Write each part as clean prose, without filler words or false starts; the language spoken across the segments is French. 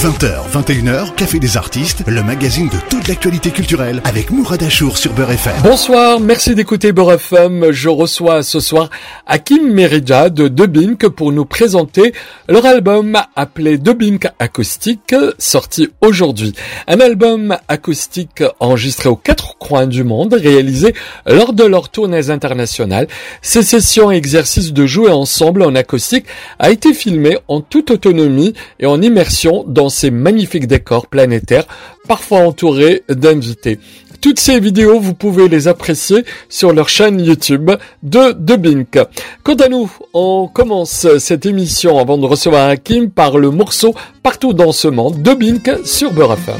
20h, 21h, Café des artistes, le magazine de toute l'actualité culturelle avec Mourad Achour sur Beurre FM. Bonsoir, merci d'écouter Beurre FM. Je reçois ce soir Hakim Merija de Dubink pour nous présenter leur album appelé Dubink Acoustique, sorti aujourd'hui. Un album acoustique enregistré aux quatre coins du monde, réalisé lors de leurs tournées internationales. Ces sessions et exercices de jouer ensemble en acoustique a été filmé en toute autonomie et en immersion dans ces magnifiques décors planétaires, parfois entourés d'invités. Toutes ces vidéos, vous pouvez les apprécier sur leur chaîne YouTube de Dubink. Quant à nous, on commence cette émission avant de recevoir Hakim par le morceau Partout dans ce monde, Dubink sur Beurre FM.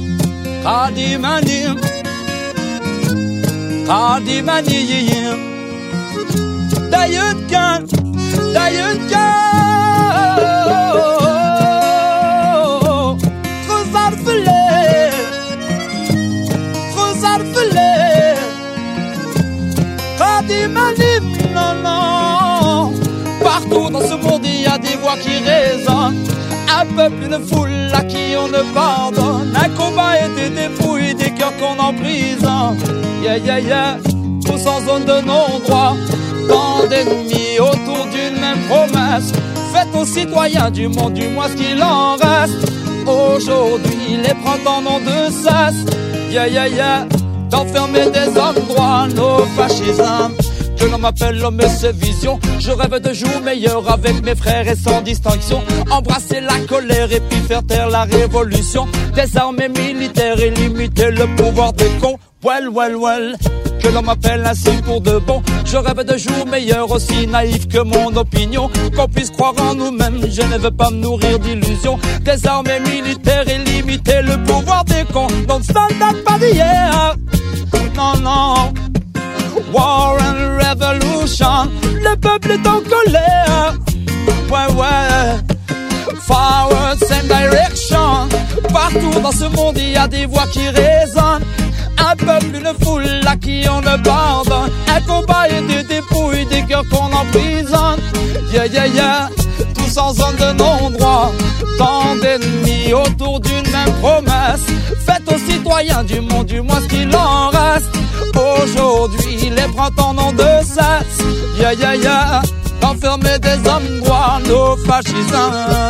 Non. Partout dans ce monde il y a des voix qui résonnent. Un peuple, une foule à qui on ne pardonne. Un combat et des dépouilles, des cœurs qu'on emprisonne. Yeah. Tous en zone de non-droit. Tant d'ennemis autour d'une même promesse. Faites aux citoyens du monde du moins ce qu'il en reste. Aujourd'hui les printemps n'ont de cesse. Yeah. D'enfermer des hommes droits, nos fascismes. Que l'on m'appelle l'homme et ses visions. Je rêve de jours meilleurs avec mes frères et sans distinction. Embrasser la colère et puis faire taire la révolution. Désarmer militaires et limiter le pouvoir des cons. Well. Que l'on m'appelle ainsi pour de bon. Je rêve de jours meilleurs aussi naïfs que mon opinion. Qu'on puisse croire en nous-mêmes, je ne veux pas me nourrir d'illusions. Désarmer militaires et limiter le pouvoir des cons. Don't stand up pas d'hier. Non. War and revolution. Le peuple est en colère. Ouais. Forward, same direction. Partout dans ce monde il y a des voix qui résonnent. Un peuple, une foule à qui on ne pardonne. Un combat et des dépouilles, des cœurs qu'on emprisonne. Yeah. Tous en zone de non-droit. Tant d'ennemis autour d'une même promesse. Faites aux citoyens du monde du moins ce qu'il en reste. Aujourd'hui les printemps n'ont de cesse. Yeah. D'enfermer des hommes droits, nos fascismes.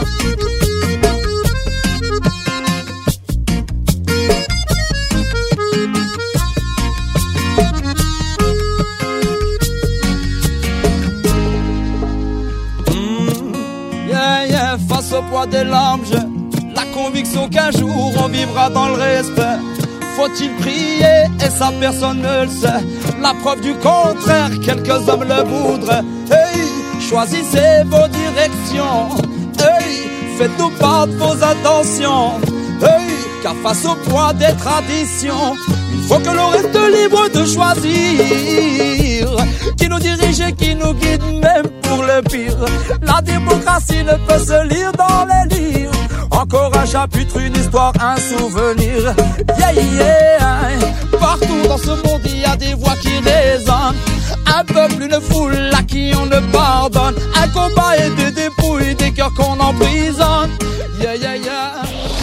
Face au poids des larmes, j'ai la conviction qu'un jour on vivra dans le respect. Faut-il prier et ça personne ne le sait. La preuve du contraire, quelques hommes le voudraient. Hey, choisissez vos directions. Hey, faites-nous part de vos intentions. Hey, car face au poids des traditions, il faut que l'on reste libre de choisir qui nous dirige et qui nous guide même pour le pire. La démocratie ne peut se lire dans les livres. Encore un chapitre, une histoire, un souvenir. Yeah. Partout dans ce monde il y a des voix qui résonnent. Un peuple, une foule à qui on ne pardonne. Un combat et des dépouilles, des cœurs qu'on emprisonne. Yeah.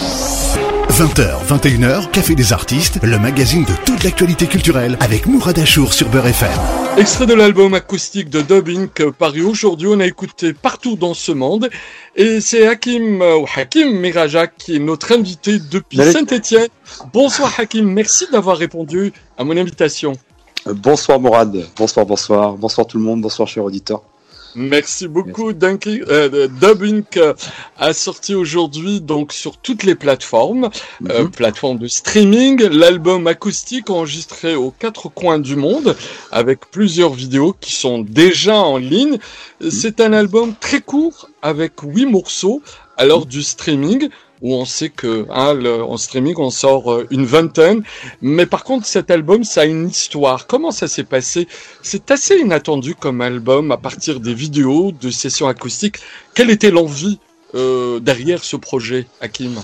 20h, 21h, Café des artistes, le magazine de toute l'actualité culturelle avec Mourad Achour sur Beurre FM. Extrait de l'album acoustique de Dubink paru aujourd'hui, on a écouté Partout dans ce monde et c'est Hakim Merija qui est notre invité depuis Saint-Étienne. Bonsoir Hakim, merci d'avoir répondu à mon invitation. Bonsoir Mourad, bonsoir tout le monde, bonsoir chers auditeurs. Merci beaucoup. Dubink a sorti aujourd'hui donc sur toutes les plateformes, plateformes de streaming, l'album acoustique enregistré aux quatre coins du monde avec plusieurs vidéos qui sont déjà en ligne. C'est un album très court avec 8 morceaux à l'heure du streaming, où on sait que en streaming on sort une vingtaine, mais par contre cet album ça a une histoire. Comment ça s'est passé? C'est assez inattendu comme album à partir des vidéos, de sessions acoustiques. Quelle était l'envie derrière ce projet, Hakim?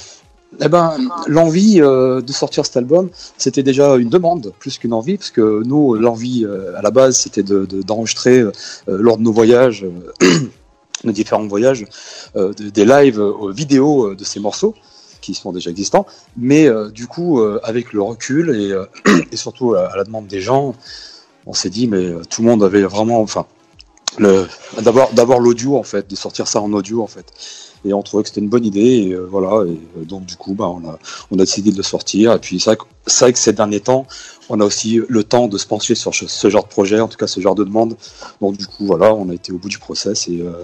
L'envie de sortir cet album, c'était déjà une demande plus qu'une envie, parce que nous, l'envie à la base, c'était d'enregistrer lors de nos voyages, nos différents voyages, des lives vidéo de ces morceaux. qui sont déjà existants, mais du coup avec le recul et surtout à la demande des gens, on s'est dit mais tout le monde avait vraiment, enfin d'abord l'audio en fait, de sortir ça en audio en fait, et on trouvait que c'était une bonne idée et voilà, et donc du coup on a décidé de le sortir, et puis c'est vrai que ces derniers temps on a aussi le temps de se pencher sur ce genre de projet, en tout cas ce genre de demande, donc du coup voilà, on a été au bout du process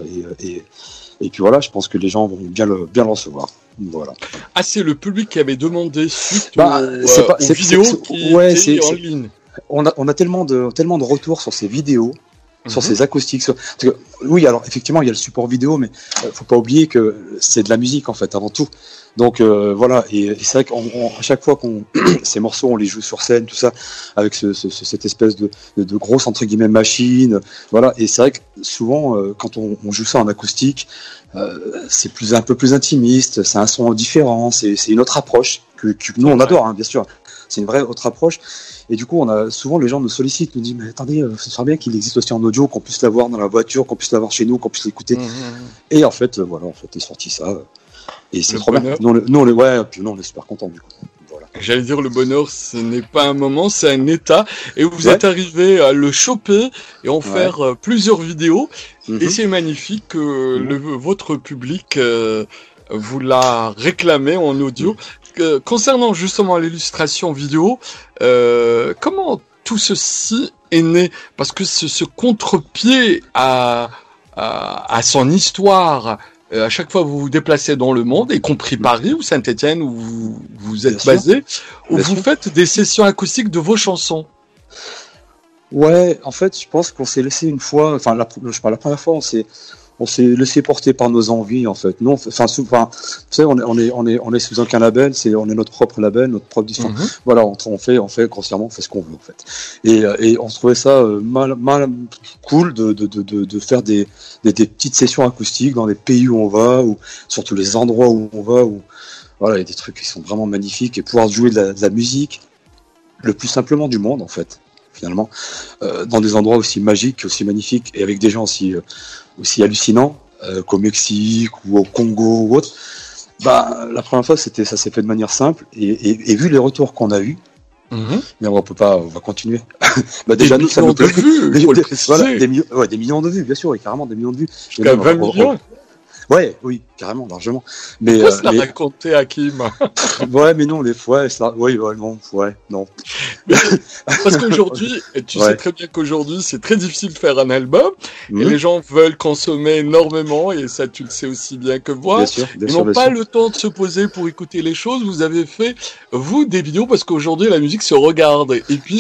et puis voilà, je pense que les gens vont bien le recevoir. Voilà. Ah, c'est le public qui avait demandé suite aux vidéos qui étaient en ligne. On a tellement de retours sur ces vidéos, sur ces acoustiques. Parce que, oui, alors effectivement, il y a le support vidéo, mais faut pas oublier que c'est de la musique en fait, avant tout. Donc voilà, et c'est vrai qu'à chaque fois qu'on ces morceaux, on les joue sur scène, tout ça, avec cette espèce de grosse entre guillemets machine, voilà. Et c'est vrai que souvent, quand on joue ça en acoustique, c'est un peu plus intimiste, c'est un son différent, c'est une autre approche que nous on adore, hein, bien sûr. C'est une vraie autre approche. Et du coup, souvent les gens nous sollicitent, nous disent mais attendez, ce serait bien qu'il existe aussi en audio, qu'on puisse l'avoir dans la voiture, qu'on puisse l'avoir chez nous, qu'on puisse l'écouter. Et en fait, voilà, est sorti ça. Et c'est trop bien. Nous, on est super contents du coup. Voilà. J'allais dire, le bonheur, ce n'est pas un moment, c'est un état. Et vous êtes arrivé à le choper et en faire plusieurs vidéos. Et c'est magnifique que votre public vous l'a réclamé en audio. Concernant justement l'illustration vidéo, comment tout ceci est né? Parce que ce contre-pied à son histoire, à chaque fois que vous vous déplacez dans le monde, y compris Paris ou Saint-Étienne où vous êtes basé, où vous faites des sessions acoustiques de vos chansons. Ouais, en fait, je pense qu'on s'est laissé une fois, enfin, la première fois, on s'est laissé porter par nos envies, en fait. Nous, tu sais, on est sous aucun label, on est notre propre label, notre propre disque. Voilà, on fait grossièrement, on fait ce qu'on veut, en fait. Et on se trouvait ça cool de faire des petites sessions acoustiques dans les pays où on va, ou surtout les endroits où on va, où voilà, il y a des trucs qui sont vraiment magnifiques, et pouvoir jouer de la musique le plus simplement du monde, en fait, finalement, dans des endroits aussi magiques, aussi magnifiques, et avec des gens aussi hallucinants, qu'au Mexique ou au Congo ou autre. La première fois, ça s'est fait de manière simple, et vu les retours qu'on a eus, mais on va continuer. Déjà, nous, ça nous plaît. Des millions de vues, bien sûr, et carrément des millions de vues. Jusqu'à 20 millions. Oui, carrément, largement. Mais pourquoi cela raconter à Kim? Mais non, non. Parce qu'aujourd'hui, tu sais très bien qu'aujourd'hui, c'est très difficile de faire un album, et les gens veulent consommer énormément, et ça, tu le sais aussi bien que moi. Ils n'ont pas le temps de se poser pour écouter les choses. Vous avez fait, vous, des vidéos, parce qu'aujourd'hui, la musique se regarde. Et puis,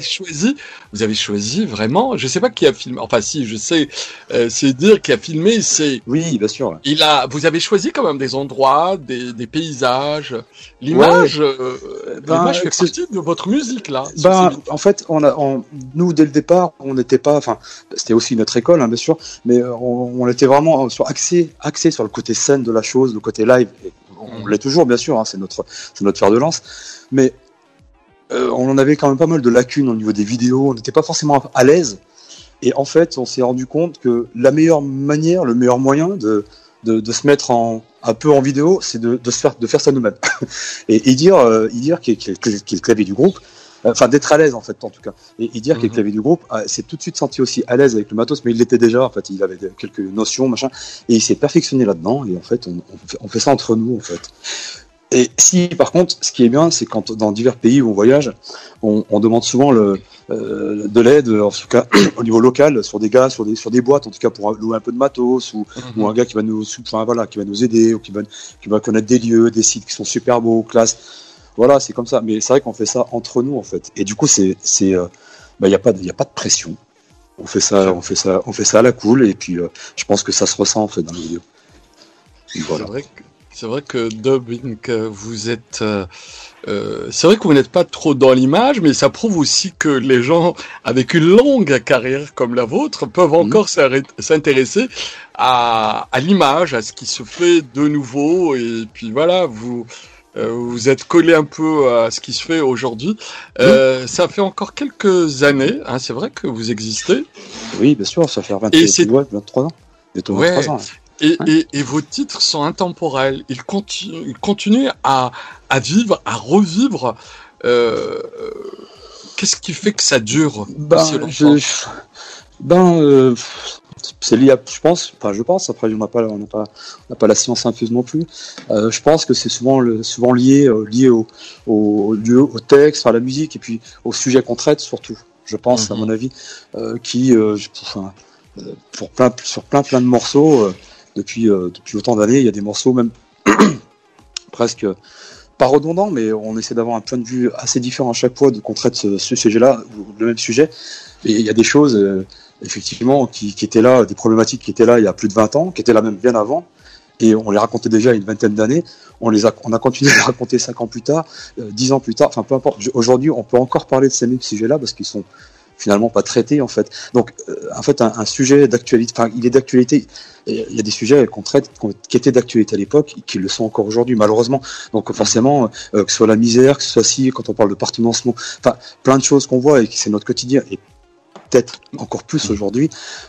vous avez choisi vraiment, je sais pas qui a filmé, enfin si, je sais, c'est dire qui a filmé, c'est... Oui, bien sûr. Vous avez choisi quand même des endroits, des paysages. L'image, l'image fait partie de votre musique là. En fait, nous dès le départ, on n'était pas, enfin, c'était aussi notre école, hein, bien sûr, mais on était vraiment axé sur le côté scène de la chose, le côté live. Et on l'est toujours, bien sûr, hein, c'est notre fer de lance, mais on en avait quand même pas mal de lacunes au niveau des vidéos. On n'était pas forcément à l'aise. Et en fait, on s'est rendu compte que la meilleure manière, le meilleur moyen de se mettre un peu en vidéo, c'est de faire ça nous-mêmes. et dire qu'il est le clavier du groupe, enfin d'être à l'aise en fait en tout cas. Et dire qu'il est le clavier du groupe, c'est tout de suite senti aussi à l'aise avec le matos, mais il l'était déjà en fait, il avait quelques notions, machin, et il s'est perfectionné là-dedans, et en fait on fait ça entre nous en fait. Et si, par contre, ce qui est bien, c'est quand dans divers pays où on voyage, on demande souvent de l'aide, en tout cas au niveau local, sur des boîtes, en tout cas pour louer un peu de matos, ou un gars qui va nous aider, ou qui va connaître des lieux, des sites qui sont super beaux, classe. Voilà, c'est comme ça. Mais c'est vrai qu'on fait ça entre nous, en fait. Et du coup, il y a pas de pression. On fait ça à la cool, et puis je pense que ça se ressent en fait dans les vidéos. Voilà. C'est vrai que Dubbing, vous êtes... c'est vrai que vous n'êtes pas trop dans l'image, mais ça prouve aussi que les gens avec une longue carrière comme la vôtre peuvent encore s'intéresser à l'image, à ce qui se fait de nouveau. Et puis voilà, vous êtes collé un peu à ce qui se fait aujourd'hui. Ça fait encore quelques années, hein, c'est vrai que vous existez. Oui, bien sûr, ça fait 23 ans. Et vos titres sont intemporels. Ils continuent à vivre, à revivre. Qu'est-ce qui fait que ça dure si longtemps? C'est lié, je pense. Après, on n'a pas la science infuse non plus. Je pense que c'est souvent lié au lieu, au texte, à la musique, et puis au sujet qu'on traite surtout. Je pense, à mon avis, sur plein de morceaux, depuis autant d'années, il y a des morceaux même presque pas redondants, mais on essaie d'avoir un point de vue assez différent à chaque fois qu'on traite ce sujet-là, ou le même sujet. Et il y a des choses, effectivement, qui étaient là, des problématiques qui étaient là il y a plus de 20 ans, qui étaient là même bien avant, et on les racontait déjà il y a une vingtaine d'années. On a continué à les raconter 5 ans plus tard, 10 ans plus tard, enfin peu importe. Aujourd'hui, on peut encore parler de ces mêmes sujets-là parce qu'ils sont finalement pas traités, en fait. Donc, en fait, un sujet d'actualité, enfin, il est d'actualité. Il y a des sujets qu'on traite, qui étaient d'actualité à l'époque, et qui le sont encore aujourd'hui, malheureusement. Donc, forcément, que ce soit la misère, que ce soit quand on parle de partenancement, enfin, plein de choses qu'on voit et qui c'est notre quotidien, et peut-être encore plus aujourd'hui,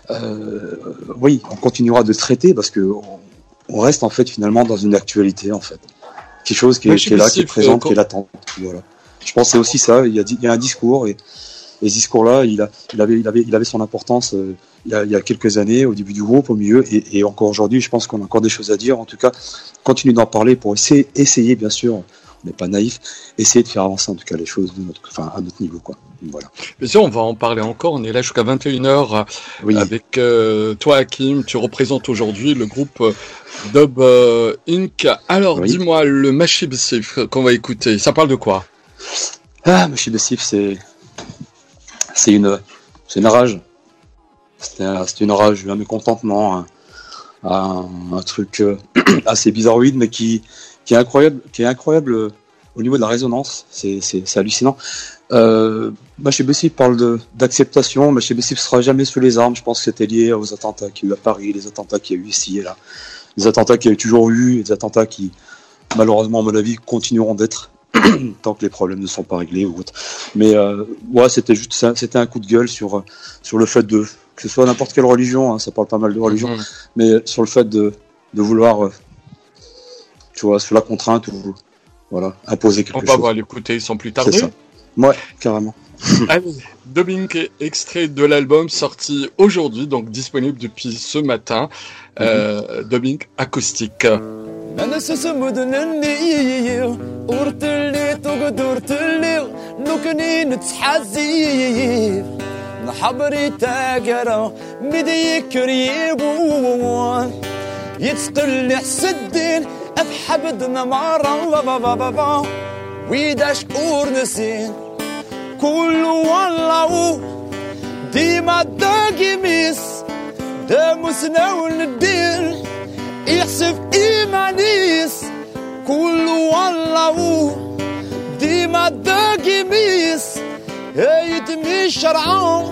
oui, on continuera de traiter parce que on reste, en fait, finalement, dans une actualité, en fait. Quelque chose qui est là, qui est présente, qui est latente. Voilà. Je pense que c'est aussi ça. Il y a un discours, et ce discours-là, il avait son importance il y a quelques années, au début du groupe, au milieu, et encore aujourd'hui, je pense qu'on a encore des choses à dire. En tout cas, continue d'en parler pour essayer, bien sûr, on n'est pas naïf, essayer de faire avancer en tout cas les choses à notre niveau, quoi. Voilà. Bien sûr, on va en parler encore. On est là jusqu'à 21h avec toi, Hakim. Tu représentes aujourd'hui le groupe Dub Inc. Alors, dis-moi, le Machib Sif qu'on va écouter, ça parle de quoi? Machib Sif, c'est une rage. C'était une rage, un mécontentement, un truc assez bizarroïde, mais qui est incroyable au niveau de la résonance. C'est hallucinant. Machib Sif parle d'acceptation. Machib Sif sera jamais sous les armes. Je pense que c'était lié aux attentats qu'il y a eu à Paris, les attentats qu'il y a eu ici et là, les attentats qu'il y a toujours eu, les attentats qui, malheureusement, à mon avis, continueront d'être tant que les problèmes ne sont pas réglés ou autre. Mais c'était un coup de gueule sur le fait que ce soit n'importe quelle religion, ça parle pas mal de religion, mais sur le fait de vouloir, tu vois, sous la contrainte ou imposer quelque chose. On va l'écouter sans plus tarder. C'est ça. Ouais, carrément. Allez, Dub Inc, extrait de l'album sorti aujourd'hui, donc disponible depuis ce matin. Dub Inc acoustique. أنا سسمدنني ورتلي تقدرتلي نكني نتحزي نحبري تاجرة بدي كريبو يتقل حسدين أفحبدنا مرة ويداش نسين كل والله ديما داقميس دامسنا وندير يحسب إيمانيس كل والله ديما داقميس يتمي شرعان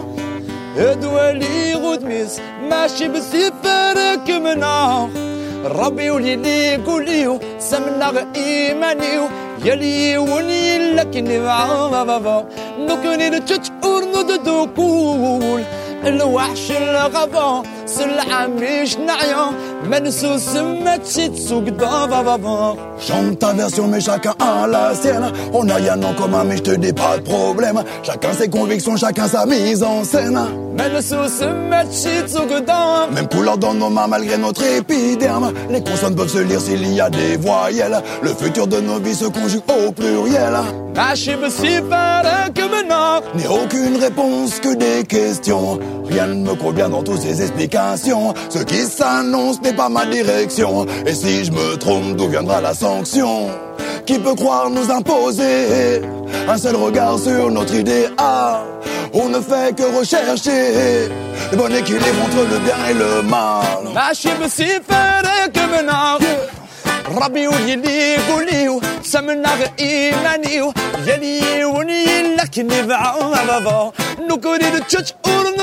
دوالي غدميس ماشي بسفرك منا ربي ولي قوليو سمنا إيمانيو يلي وني لكن بابا نكني نتشور نددوكول الوحش الغابة سلعة مش نعيا منسوس ماتشي تسوق بابا. Chante ta version mais chacun a la sienne. On a rien en commun mais je te dis pas de problème. Chacun ses convictions, chacun sa mise en scène. منسوس ماتشي تسوق Même couleur dans nos mains malgré notre épiderme. Les consonnes peuvent se lire s'il y a des voyelles. Le futur de nos vies se conjugue au pluriel. ماشي بسفرك منا N'est aucune réponse que des questions. Rien ne me convient dans toutes ces explications. Ce qui s'annonce n'est pas ma direction. Et si je me trompe, d'où viendra la sanction? Qui peut croire nous imposer un seul regard sur notre idéal? On ne fait que rechercher le bon équilibre entre le bien et le mal. ماشي بسفرك منا ربي ولي قوليو سمنا إيمانيو يلي وني لكن بابا نكوني نتشور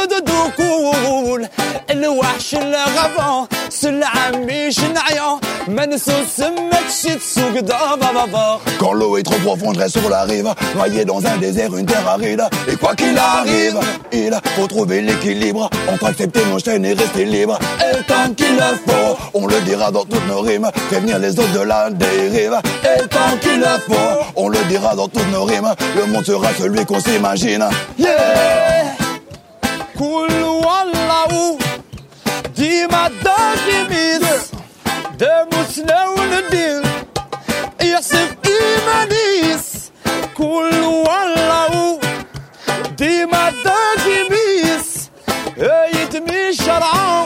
de دوكول الوحش الغفا سلعمي شنعيا منسوس متشي تسوق دابا. Quand l'eau est trop profonde, je reste sur la rive, noyé dans un désert, une terre aride. Et quoi qu'il arrive, il faut trouver l'équilibre entre accepter nos chaînes et rester libre. Et tant qu'il le faut, on le dira dans toutes nos rimes, prévenir les autres de la dérive. Et tant qu'il le faut, on le dira dans toutes nos rimes, le monde sera celui qu'on s'imagine. Yeah. كل والله ديما داكيميس دموسنا وندير يصف إيمانيس كل والله ديما داكيميس يتمي شرعا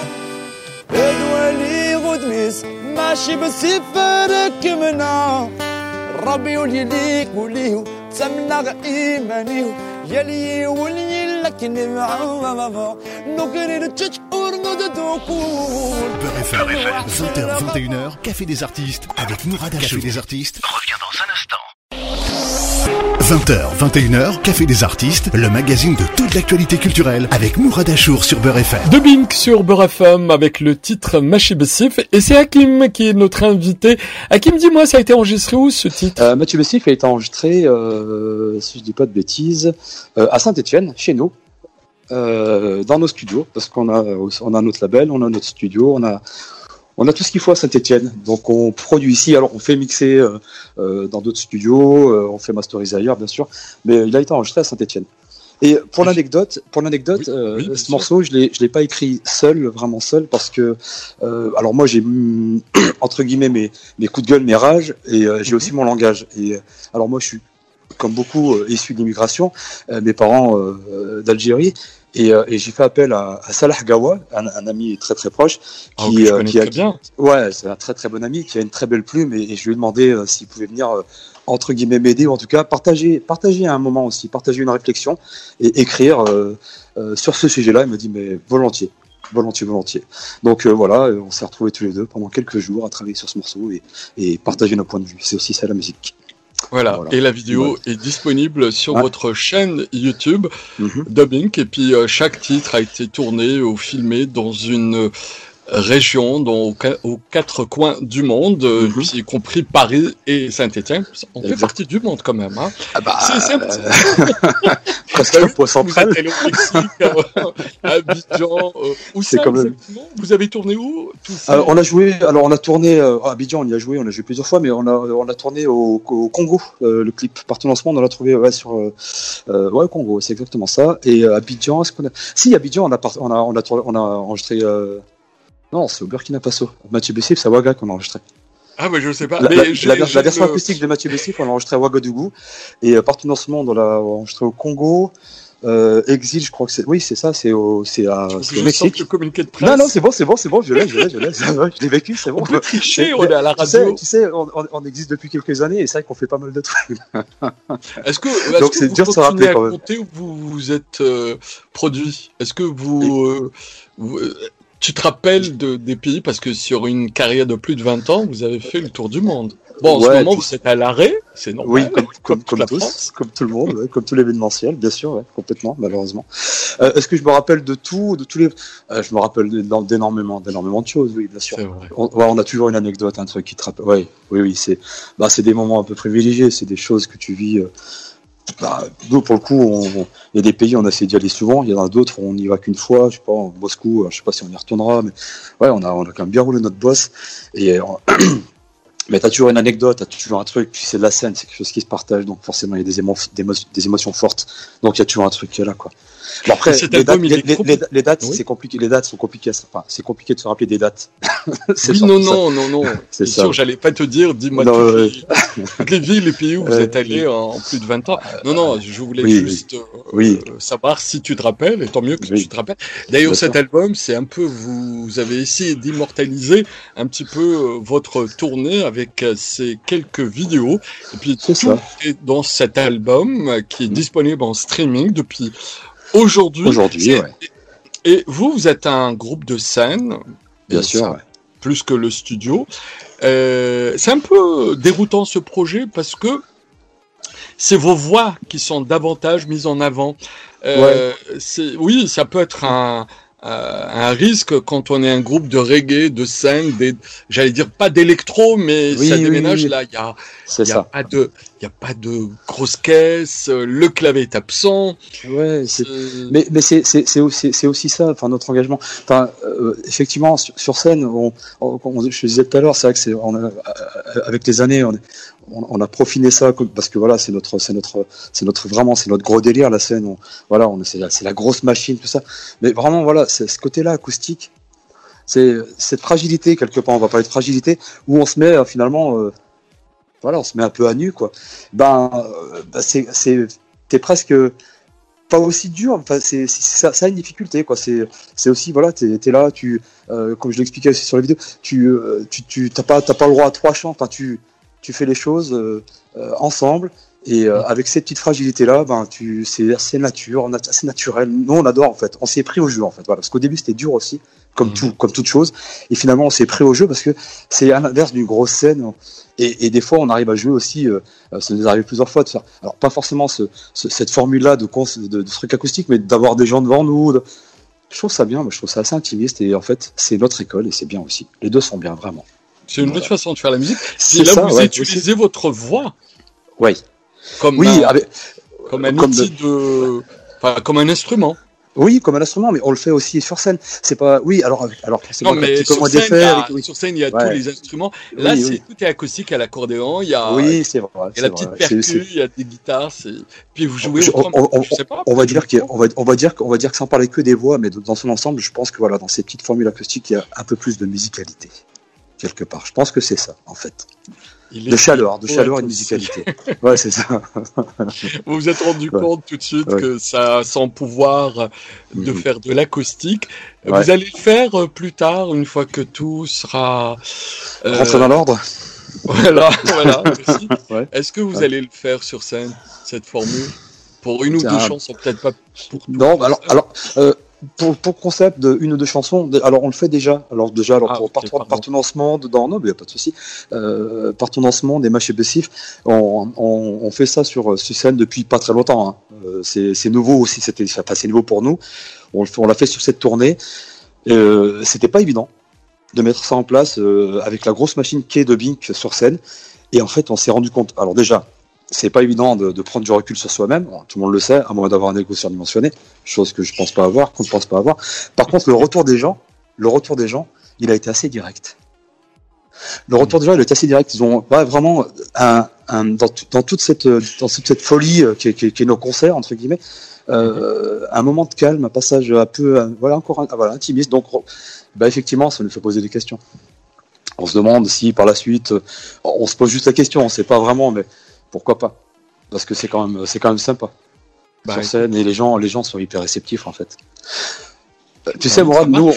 ادوالي غدميس ماشي بسفرك منا ربي وليليك وليه تمنى إيمانيه يلي ولي لكن معاه نقرر تشعر ندوكول. Beurre FM, 20h, 21h, Café des artistes avec Mourad Achour. Café des artistes revient dans un instant. 20h, 21h, Café des artistes, le magazine de toute l'actualité culturelle avec Mourad Achour sur Beurre FM. De Bink sur Beurre FM avec le titre Machi Bessif et c'est Hakim qui est notre invité. Hakim, dis-moi, ça a été enregistré où ce titre? Mathieu Bessif a été enregistré, si je dis pas de bêtises, à Saint-Étienne, chez nous, dans nos studios, parce qu'on a notre label, on a notre studio, on a tout ce qu'il faut à Saint-Étienne. Donc on produit ici, alors on fait mixer dans d'autres studios, on fait masteriser ailleurs bien sûr, mais il a été enregistré à Saint-Étienne. Et pour l'anecdote, oui, ce morceau, je l'ai pas écrit seul, vraiment seul, parce que alors moi j'ai entre guillemets mes coups de gueule, mes rages, et j'ai aussi mon langage. Et alors moi je suis comme beaucoup issu d'immigration, mes parents d'Algérie. Et j'ai fait appel à Salah Gawa, un ami très très proche, qui a bien. Ouais, c'est un très très bon ami qui a une très belle plume, et je lui ai demandé s'il pouvait venir entre guillemets m'aider, ou en tout cas partager un moment aussi, partager une réflexion et écrire sur ce sujet-là. Il m'a dit mais volontiers. Donc voilà, on s'est retrouvés tous les deux pendant quelques jours à travailler sur ce morceau et partager nos points de vue. C'est aussi ça la musique. Voilà. Et la vidéo est disponible sur votre chaîne YouTube Dubbing, et puis chaque titre a été tourné ou filmé dans une région, aux quatre coins du monde, y compris Paris et Saint-Étienne. On fait partie du monde quand même. Hein. Ah bah, c'est presque un point central. Vous êtes allé au Mexique, à Abidjan, où ça exactement? Vous avez tourné où? On a tourné à Abidjan, on y a joué plusieurs fois, mais on a tourné au Congo, le clip Partout Lancement, on l'a trouvé au Congo, c'est exactement ça. Et Abidjan, Abidjan, on a enregistré. Non, c'est au Burkina Faso. Mathieu Bessif, c'est à Ouaga qu'on a enregistré. Ah, mais je sais pas. La version acoustique de Mathieu Bessif, on l'a enregistré à Ouagadougou. Et Partout dans ce monde, on l'a enregistré au Congo. Exil, je crois que c'est. Oui, c'est ça, c'est au Mexique. Le communiqué de presse. Non, c'est bon, je l'ai. Je l'ai vécu, c'est bon. On peut tricher, on est à la radio. Tu sais, on existe depuis quelques années et c'est vrai qu'on fait pas mal de trucs. Donc c'est dur de se rappeler quand même. Ou vous êtes produit? Est-ce que tu te rappelles des pays, parce que sur une carrière de plus de 20 ans, vous avez fait le tour du monde. Bon, en ce moment, vous êtes à l'arrêt, c'est normal. Oui, comme tous, comme tout le monde, comme tout l'événementiel, bien sûr, complètement, malheureusement. Est-ce que je me rappelle de tous les... je me rappelle d'énormément de choses, oui, bien sûr. On a toujours une anecdote, un truc qui te rappelle. Oui, c'est des moments un peu privilégiés, c'est des choses que tu vis... nous, pour le coup, il y a des pays, on essaie d'y aller souvent. Il y en a d'autres, on n'y va qu'une fois. Je sais pas, Moscou, je sais pas si on y retournera, mais ouais, on a quand même bien roulé notre boss. Mais t'as toujours une anecdote, t'as toujours un truc. Puis c'est de la scène, c'est quelque chose qui se partage, donc forcément il y a des émotions fortes. Donc il y a toujours un truc qui est là, quoi. Bon, après, les dates, c'est compliqué. Les dates sont compliquées. Enfin, c'est compliqué de se rappeler des dates. Non. C'est sûr, j'allais pas te dire, dis-moi toutes les villes, les pays où vous êtes allés en plus de 20 ans. Non, je voulais juste savoir si tu te rappelles, et tant mieux que tu te rappelles. D'ailleurs, cet album, c'est un peu, vous avez essayé d'immortaliser un petit peu votre tournée avec ces quelques vidéos. Et puis, tout est dans cet album qui est disponible en streaming depuis aujourd'hui, Et vous êtes un groupe de scène, bien sûr, plus que le studio. C'est un peu déroutant ce projet parce que c'est vos voix qui sont davantage mises en avant. Oui, ça peut être un risque quand on est un groupe de reggae, de scène, j'allais dire pas d'électro, mais ça déménage là. Il y a pas de grosse caisse, le clavier est absent. Ouais, mais c'est aussi ça, enfin notre engagement. Enfin, effectivement, sur scène, je disais tout à l'heure, c'est vrai que avec les années, on a profiné ça parce que voilà, c'est notre gros délire, la scène. C'est la grosse machine, tout ça. Mais vraiment, voilà, c'est ce côté-là acoustique, c'est cette fragilité quelque part. On va parler de fragilité où on se met finalement, on se met un peu à nu, quoi. T'es presque pas aussi dur. Enfin, ça a une difficulté, quoi. C'est aussi, voilà, t'es là, comme je l'expliquais aussi sur la vidéo, t'as pas le droit à 3 chants. Enfin, tu fais les choses ensemble et avec cette petite fragilité là, c'est assez naturel. Nous on adore, en fait. On s'est pris au jeu, en fait. Voilà, parce qu'au début c'était dur aussi, comme toute chose. Et finalement on s'est pris au jeu parce que c'est à l'inverse d'une grosse scène. Et des fois on arrive à jouer aussi. Ça nous arrive plusieurs fois de faire. Alors pas forcément cette formule là de truc acoustique, mais d'avoir des gens devant nous. Je trouve ça bien. Moi je trouve ça assez intimiste et en fait c'est notre école et c'est bien aussi. Les deux sont bien, vraiment. C'est une autre façon de faire la musique. C'est là où vous utilisez votre voix. Oui. Comme un instrument. Oui, comme un instrument, mais on le fait aussi sur scène. C'est pas, alors forcément. Non, mais sur scène, il y a tous les instruments. Là, tout est acoustique à l'accordéon. Il y a, c'est vrai. Il y a la petite percu, il y a des guitares. Puis vous jouez. On va dire que sans parler que des voix, mais dans son ensemble, je pense que voilà, dans ces petites formules acoustiques, il y a un peu plus de musicalité. Quelque part. Je pense que c'est ça, en fait. De chaleur et de musicalité. Ouais, c'est ça. Vous vous êtes rendu compte tout de suite que ça a son pouvoir de faire de l'acoustique. Ouais. Vous allez le faire plus tard, une fois que tout sera... rentré dans l'ordre. Voilà. Aussi. Ouais. Est-ce que vous allez le faire sur scène, cette formule? Pour une ou deux chansons, peut-être pas pour tout. Non, pour le concept de une ou deux chansons, alors on le fait déjà. Pour partenancement dedans, non, mais il n'y a pas de souci. Partenancement des matchs épressifs, on fait ça sur scène depuis pas très longtemps. Hein. C'est nouveau aussi, c'est nouveau pour nous. On l'a fait sur cette tournée. C'était pas évident de mettre ça en place avec la grosse machine qu'est Dubbing sur scène. Et en fait, on s'est rendu compte. Alors déjà, c'est pas évident de prendre du recul sur soi-même, tout le monde le sait, à moins d'avoir un ego surdimensionné, chose que je pense pas avoir, qu'on ne pense pas avoir. Par contre, le retour des gens, il a été assez direct. Ils ont vraiment dans toute cette folie qui est nos concerts, entre guillemets, un moment de calme, un passage un peu, intimiste. Donc, effectivement, ça nous fait poser des questions. On se demande si par la suite, on se pose juste la question, on sait pas vraiment, mais pourquoi pas? Parce que c'est quand même sympa sur scène et les gens sont hyper réceptifs, en fait. Tu sais Mourad, nous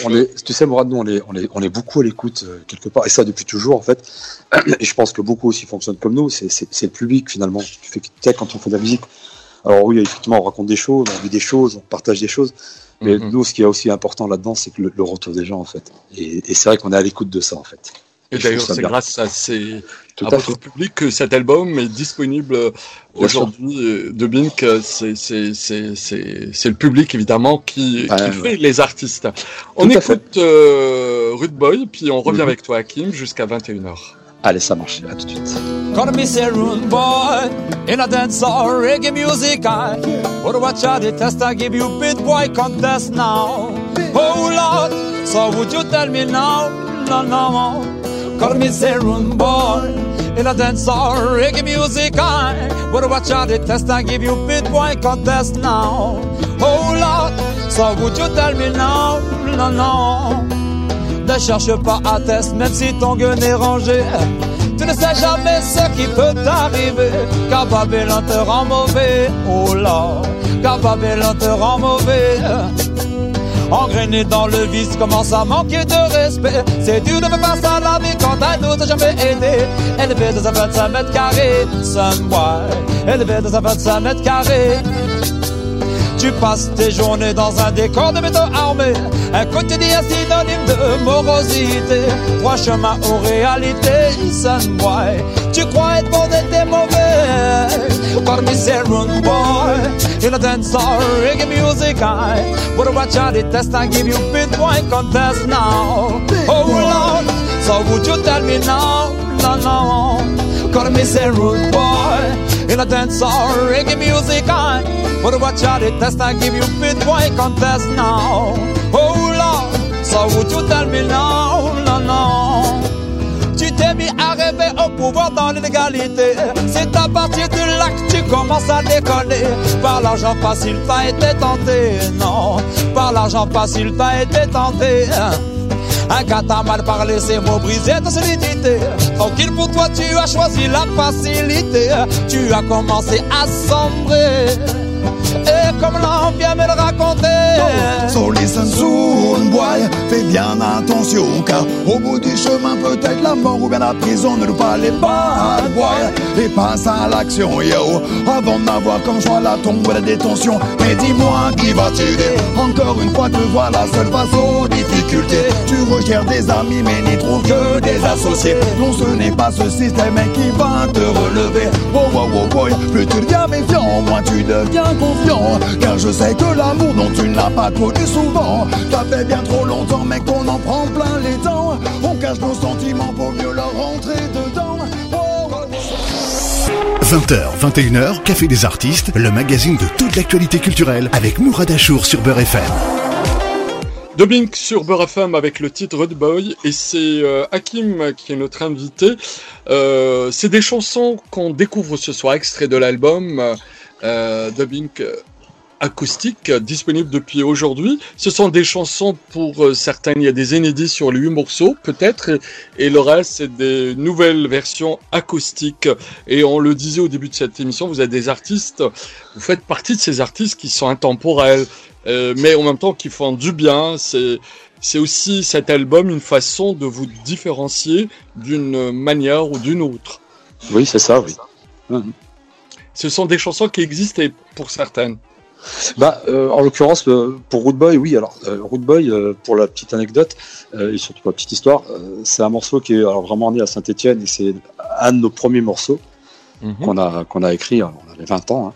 on est beaucoup à l'écoute quelque part, et ça depuis toujours, en fait. Et je pense que beaucoup aussi fonctionnent comme nous. C'est le public, finalement. Quand on fait de la musique. Alors oui, effectivement, on raconte des choses, on vit des choses, on partage des choses. Mais nous, ce qui est aussi important là-dedans, c'est que le retour des gens, en fait. Et c'est vrai qu'on est à l'écoute de ça, en fait. Et d'ailleurs, c'est grâce à votre public que cet album est disponible aujourd'hui. Dubbing, c'est le public, évidemment, qui fait les artistes. On écoute Rude Boy, puis on revient avec toi, Hakim, jusqu'à 21h. Allez, ça marche. À tout de suite. Gonna be say Rude Boy in a dance or reggae music. What watch out the test I give you bit boy contest now. Oh Lord, so would you tell me now? No. Call me say Rude Boy in a dance or reggae music. What watch out the test I give you bit boy contest now. Oh Lord, so would you tell me now? No. Ne cherche pas à test, même si ton gun est rangé. Tu ne sais jamais ce qui peut t'arriver, car Babylone te rend mauvais. Oh là, car Babylone te rend mauvais. Engrainé dans le vice, commence à manquer de respect. C'est dur de faire face à la vie quand un autre t'a jamais aidé. Élevé dans un 25 mètres carrés, Sunboy, élevé dans un 25 mètres carrés. Tu passes tes journées dans un décor de béton armé. Un quotidien synonyme de morosité. 3 chemins aux réalités, Sunboy. Tu crois être bon et t'es mauvais. Quand Call me say rude boy. In a dance or reggae music I would watch out the test and give you bit boy contest now. Oh Lord, so would you tell me now? No, no. Call me say rude boy. In a dance or reggae music I would watch out the test and give you bit boy contest now. Oh Lord, so would you tell me now? No, no. Tu t'es mis à rêver au pouvoir dans l'illégalité. C'est à partir de là que tu commences à déconner. Par l'argent facile t'as été tenté. Non, par l'argent facile t'as été tenté. Un gars t'a mal parlé, ces mots brisés de solidité. Tranquille pour toi, tu as choisi la facilité. Tu as commencé à sombrer. Et comme l'on vient me le raconter. So listen soon, boy, fais bien attention, car au bout du chemin, peut-être la mort ou bien la prison. Ne loue pas les bad boy et passe à l'action, yo. Avant de n'avoir qu'en joie la tombe ou la détention. Mais dis-moi qui va t'aider. Encore une fois, te voilà seul face aux difficultés. Tu recherches des amis, mais n'y trouves que des associés. Non, ce n'est pas ce système qui va te relever. Oh, oh, oh, boy, plus tu deviens méfiant, moins tu deviens confiant. Car je sais que l'amour dont tu n'as pas connu souvent, ça fait bien trop longtemps, mec, qu'on en prend plein les dents. On cache nos sentiments pour mieux leur rentrer dedans. 20h, 21h, Café des artistes, le magazine de toute l'actualité culturelle avec Mourad Achour sur Beurre FM. Dubbing sur Beurre FM avec le titre Rude Boy et c'est Hakim qui est notre invité. C'est des chansons qu'on découvre ce soir, extrait de l'album Dubbing acoustique disponible depuis aujourd'hui. Ce sont des chansons pour certains, il y a des inédits sur les 8 morceaux peut-être et le reste c'est des nouvelles versions acoustiques. Et on le disait au début de cette émission, vous êtes des artistes, vous faites partie de ces artistes qui sont intemporels. Mais en même temps qui font du bien, c'est aussi cet album une façon de vous différencier d'une manière ou d'une autre. Oui, c'est ça, oui. Ce sont des chansons qui existent pour certaines. En l'occurrence, pour Rude Boy, oui. Alors, Rude Boy, pour la petite anecdote, et surtout pour la petite histoire, c'est un morceau qui est vraiment né à Saint-Étienne et c'est un de nos premiers morceaux. Qu'on a écrit, on avait 20 ans.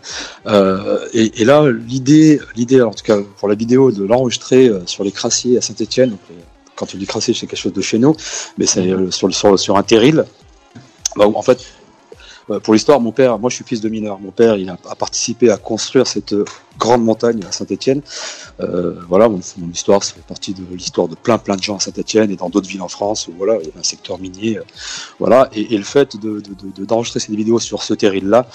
Et là, l'idée, en tout cas pour la vidéo, de l'enregistrer sur les Crassiers à Saint-Étienne. Donc, quand on dit Crassier, c'est quelque chose de chez nous, mais c'est sur un terril. En fait, pour l'histoire, mon père, moi je suis fils de mineur. Mon père, il a participé à construire cette grande montagne à Saint-Étienne. Voilà, mon histoire, ça fait partie de l'histoire de plein de gens à Saint-Étienne et dans d'autres villes en France où voilà, il y avait un secteur minier. Voilà, et le fait d'enregistrer ces vidéos sur ce terril-là,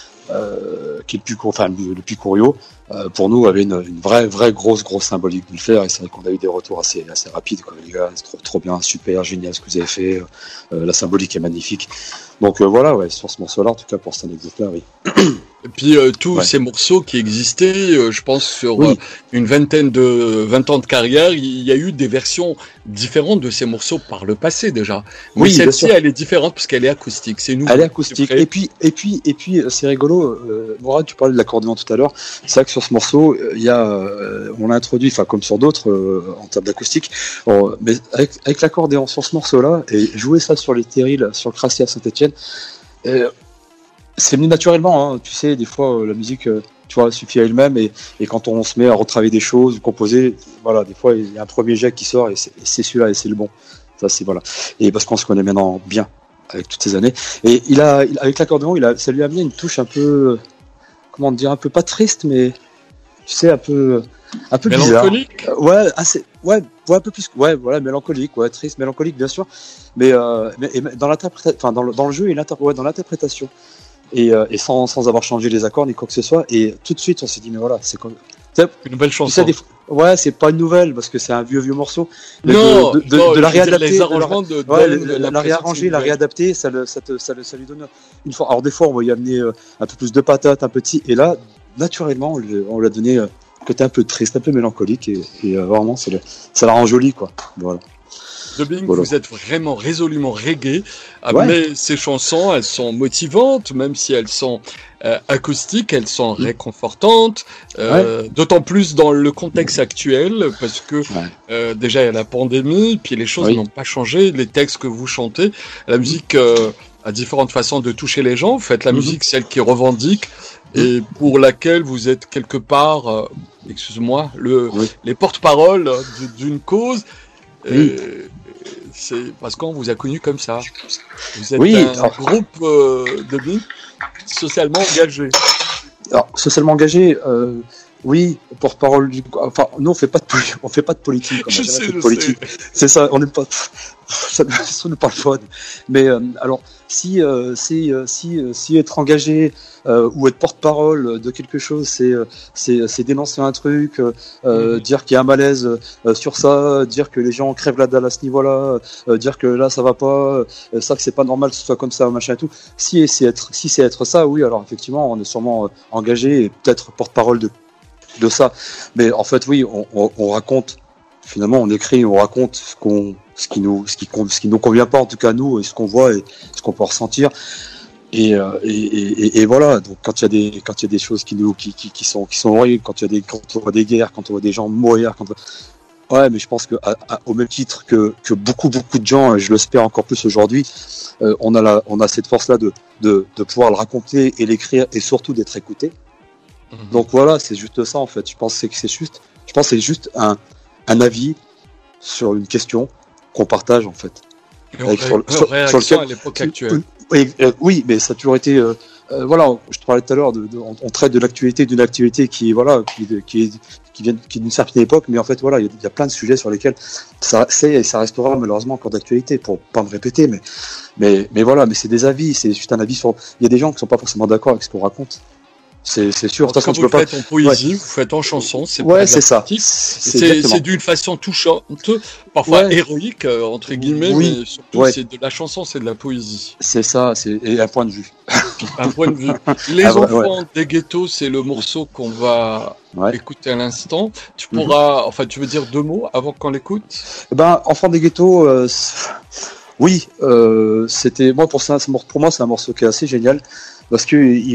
qui est le Puy Couriot, pour nous avait une vraie grosse symbolique de le faire. Et c'est vrai qu'on a eu des retours assez rapides, quoi. Les gars, c'est trop bien, super, génial ce que vous avez fait. La symbolique est magnifique. Donc voilà, ouais, sur ce morceau-là, en tout cas pour cette anecdote-là, oui. Et puis tous ces morceaux qui existaient, je pense sur une 20 ans de carrière, il y a eu des versions différentes de ces morceaux par le passé déjà. Mais oui, celle-ci, elle est différente parce qu'elle est acoustique. C'est nouveau. Elle est acoustique. Et puis, c'est rigolo. Mourad, tu parlais de l'accordéon tout à l'heure. C'est vrai que sur ce morceau, il y a, on l'a introduit, enfin comme sur d'autres en termes d'acoustique, mais avec l'accordéon sur ce morceau-là et jouer ça sur les terrils, sur le Crassier à Saint-Étienne. C'est venu naturellement, hein. Tu sais, des fois la musique, tu vois, suffit à elle-même et quand on se met à retravailler des choses, composer, voilà, des fois il y a un premier jet qui sort et c'est celui-là et c'est le bon. Ça c'est voilà. Et parce qu'on se connaît maintenant bien avec toutes ces années. Et avec l'accordéon, ça lui a amené une touche un peu, comment dire, un peu pas triste, mais tu sais, un peu mélancolique. Bizarre. Un peu plus, voilà, mélancolique, triste, mélancolique bien sûr, mais dans l'interprétation, enfin dans le jeu et dans l'interprétation. Et sans avoir changé les accords ni quoi que ce soit, et tout de suite on s'est dit mais voilà, c'est comme une nouvelle chanson. C'est pas une nouvelle parce que c'est un vieux morceau. Non, de la réadapter, les arrangements la réarranger, la réadapter, ça lui donne une fois. Alors des fois on va y amener un peu plus de patates, un petit, et là naturellement on lui a donné un côté un peu triste, un peu mélancolique, et vraiment ça la rend jolie, quoi. Voilà. Dubbing, vous êtes vraiment résolument reggae, mais ces chansons, elles sont motivantes, même si elles sont acoustiques, elles sont réconfortantes, d'autant plus dans le contexte actuel, parce que déjà il y a la pandémie, puis les choses n'ont pas changé, les textes que vous chantez, la musique à différentes façons de toucher les gens. Vous faites la musique, celle qui revendique, et pour laquelle vous êtes quelque part, excuse-moi, les porte-paroles d'une cause. C'est parce qu'on vous a connu comme ça. Vous êtes un groupe de Bink socialement engagé. Alors, socialement engagé, oui, porte-parole du. Enfin, nous on fait pas de politique. Je sais. C'est ça, on n'est pas. Ça n'est pas le fun. Mais alors, si être engagé ou être porte-parole de quelque chose, c'est dénoncer un truc, dire qu'il y a un malaise sur ça, dire que les gens crèvent la dalle à ce niveau-là, dire que là ça va pas, ça que c'est pas normal que ce soit comme ça, machin et tout. Si c'est être ça, oui, alors effectivement, on est sûrement engagé et peut-être porte-parole de ça. Mais en fait, oui, on raconte. Finalement, on écrit, on raconte ce qui nous convient pas, en tout cas nous, et ce qu'on voit et ce qu'on peut ressentir. Et voilà. Donc quand il y a des choses qui sont horribles, quand on voit des guerres, quand on voit des gens mourir, ouais, mais je pense que au même titre que beaucoup de gens, je l'espère encore plus aujourd'hui, on a cette force-là de pouvoir le raconter et l'écrire et surtout d'être écouté. Donc voilà, c'est juste ça en fait. Je pense que c'est juste un avis sur une question qu'on partage en fait. Réaction à l'époque actuelle. Oui, mais ça a toujours été. Voilà, je te parlais tout à l'heure. On traite de l'actualité d'une activité qui vient d'une certaine époque, mais en fait voilà, il y a plein de sujets sur lesquels ça restera malheureusement encore d'actualité, pour pas me répéter, mais voilà, mais c'est des avis, c'est juste un avis sur. Il y a des gens qui sont pas forcément d'accord avec ce qu'on raconte. C'est sûr. De toute façon, vous le faites en poésie, vous faites en chanson, c'est ça. C'est d'une façon touchante, parfois héroïque entre guillemets, mais surtout c'est de la chanson, c'est de la poésie. C'est ça, et un point de vue. Un point de vue. Les enfants des ghettos, c'est le morceau qu'on va écouter à l'instant. Tu pourras, tu veux dire 2 mots avant qu'on l'écoute? Enfants des ghettos, oui, c'était moi pour moi c'est un morceau qui est assez génial. Parce il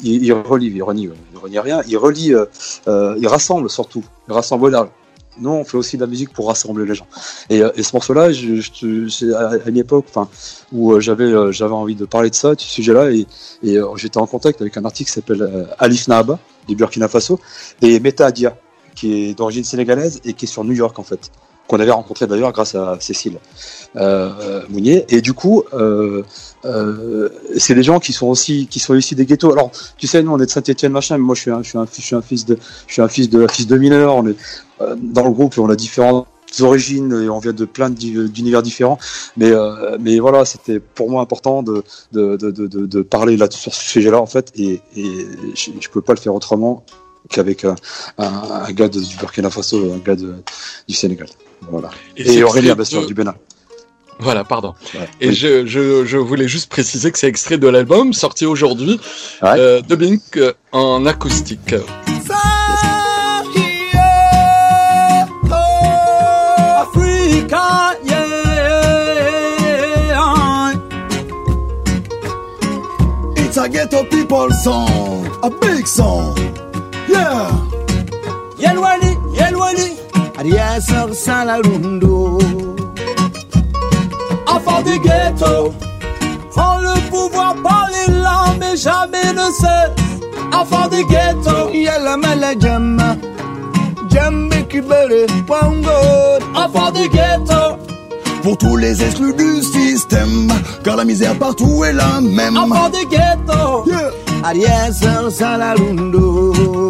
rassemble surtout. Il rassemble là. Nous, on fait aussi de la musique pour rassembler les gens. Et ce morceau-là, c'est à une époque, où j'avais envie de parler de ça, de ce sujet-là, et j'étais en contact avec un artiste qui s'appelle Alif Nahaba, du Burkina Faso, et Meta Adia, qui est d'origine sénégalaise et qui est sur New York en fait, qu'on avait rencontré d'ailleurs grâce à Cécile Mounier. Et du coup, c'est des gens qui sont issus des ghettos. Alors, tu sais, nous on est de Saint-Étienne machin, mais moi je suis un fils de mineurs. On est dans le groupe et on a différentes origines et on vient de plein d'univers différents. Mais voilà, c'était pour moi important de parler là sur ce sujet-là en fait, et je peux pas le faire autrement qu'avec un gars du Burkina Faso, un gars du Sénégal. Voilà. Et Aurélien, bien sûr, du Bénin. Voilà, pardon. Ouais, et oui. je voulais juste préciser que c'est extrait de l'album sorti aujourd'hui, de Bink en acoustique. Africa, yeah. It's a ghetto people song, a big song. Yeah. Yelwali, Ariasar Salalundo. Enfant du ghetto, prends le pouvoir par les larmes et jamais ne cesse. Enfant du ghetto, Yalla Malajama, Jambe Kibere, Wango. enfant du ghetto, Pour tous les exclus du système, car la misère partout est la même. enfant du ghetto, Yeah. Ariasar Salalundo.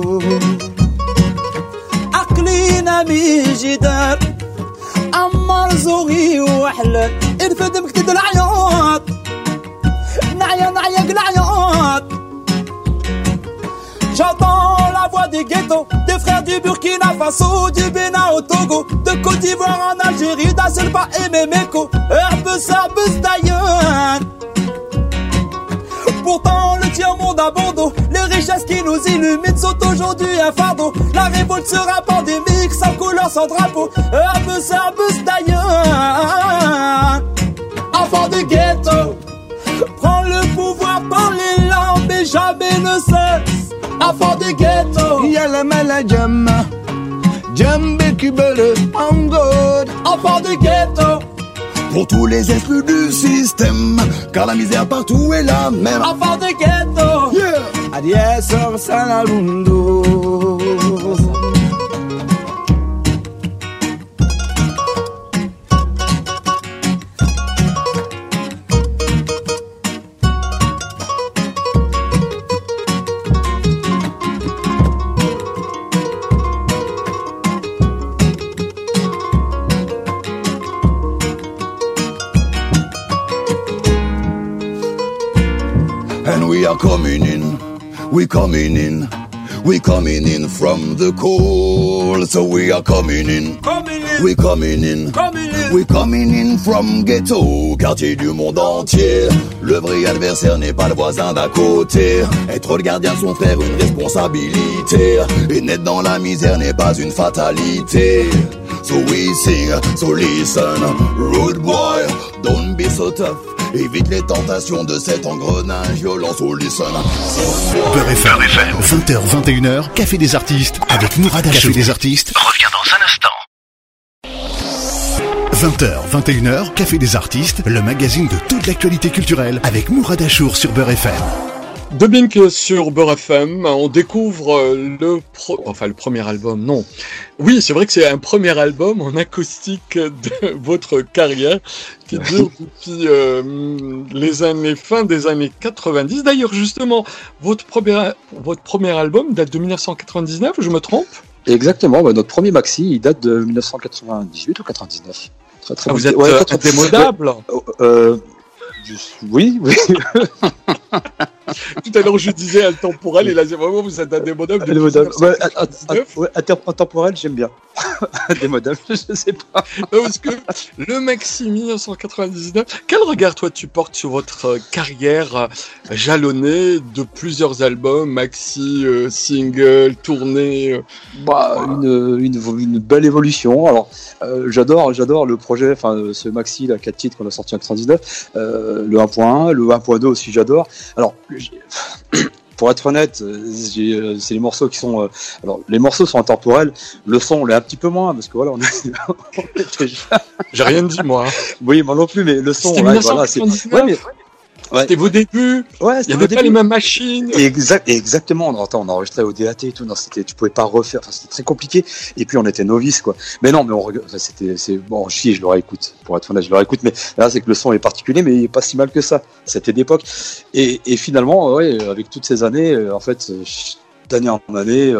عقلينا ميجدار أمر زوري وحلال الفدم كتد العياط نعيا العياط. J'entends la voix des ghettos, des frères du Burkina Faso, du Bénin au Togo, de Côte d'Ivoire en Algérie, d'Asselba et Memeko, Herbus d'ailleurs. Pourtant le tiers-monde abandonne, les richesses qui nous illuminent sont aujourd'hui un fardeau. La révolte sera pandémique, sans couleur, sans drapeau, Herbus d'ailleurs. Enfant du ghetto, prends le pouvoir par les larmes et jamais ne cesse. Enfant du ghetto, Yalla Malajama, Jambe Kibere, Wango. enfant du ghetto, pour tous les exclus du système, car la misère partout est la même. Enfant de ghetto, Yeah. adiós al mundo. And we are coming in, we coming in, we coming in from the cold. So we are coming in, we coming in, we coming in from ghetto, quartier du monde entier. Le vrai adversaire n'est pas le voisin d'à côté. Être le gardien de son frère, une responsabilité. Et naître dans la misère n'est pas une fatalité. So we sing, so listen, rude boy, don't be so tough. Évite les tentations de cet engrenage violent, so listen. Beurre FM, 20h, 21h, Café des artistes avec Mourad Achour. Café des artistes revient dans un instant. 20h, 21h, Café des artistes, le magazine de toute l'actualité culturelle avec Mourad Achour sur Beurre FM. Dubbing sur Beurre FM, on découvre le premier album, non. Oui, c'est vrai que c'est un premier album en acoustique de votre carrière qui dure depuis fin des années 90. D'ailleurs, justement, votre premier album date de 1999, je me trompe ? Exactement, notre premier maxi, il date de 1998 ou 99. Très vous êtes indémodable. Oui. Tout à l'heure, je disais intemporel, et là, c'est vraiment, vous êtes indémodable. Intemporel, j'aime bien. Indémodable, je sais pas. Non, parce que le maxi 1999, quel regard, toi, tu portes sur votre carrière jalonnée de plusieurs albums, maxi, single, tournée une belle évolution. Alors, j'adore le projet, ce maxi, là, 4 titres qu'on a sorti en 99, le 1.1, le 1.2 aussi, j'adore. Alors, pour être honnête, c'est les morceaux qui sont. Alors, les morceaux sont intemporels. Le son, on l'est un petit peu moins parce que voilà, on est déjà. J'ai rien dit moi. Oui, moi non plus, mais le son. C'était 1999. Voilà, c'était vos débuts. Ouais, il n'y avait pas les mêmes machines. Exactement. On enregistrait au DAT et tout. Non, tu pouvais pas refaire. C'était très compliqué. Et puis on était novices, quoi. Mais non, mais je le réécoute. Pour être honnête, je le réécoute. Mais là, c'est que le son est particulier, mais il est pas si mal que ça. C'était d'époque. Et finalement, avec toutes ces années, en fait, d'année en année.